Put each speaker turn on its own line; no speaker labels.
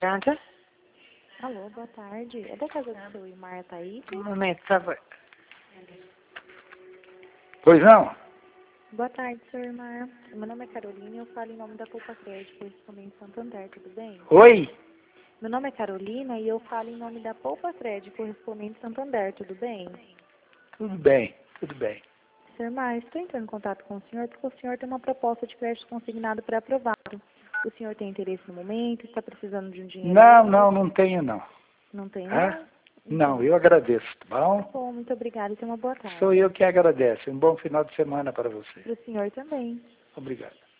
Pronto?
Alô, boa tarde. É da casa do seu Imar Taíde?
Um momento, por favor.
Pois não?
Boa tarde, seu Imar. Meu nome é Carolina e eu falo em nome da Poupa Crédito, correspondente Santander, tudo bem?
Oi?
Meu nome é Carolina e eu falo em nome da Poupa Crédito, correspondente Santander, tudo bem?
Tudo bem, tudo bem.
Seu Imar, estou entrando em contato com o senhor porque o senhor tem uma proposta de crédito consignado pré-aprovado. O senhor tem interesse no momento? Está precisando de um dinheiro?
Não tenho não.
Não tem,
Hã?
não?
Não, eu agradeço, tá
Tá
bom?
bom, muito obrigada e tenha uma boa tarde.
Sou eu que agradeço. Um bom final de semana para você.
Para o senhor também.
Obrigado.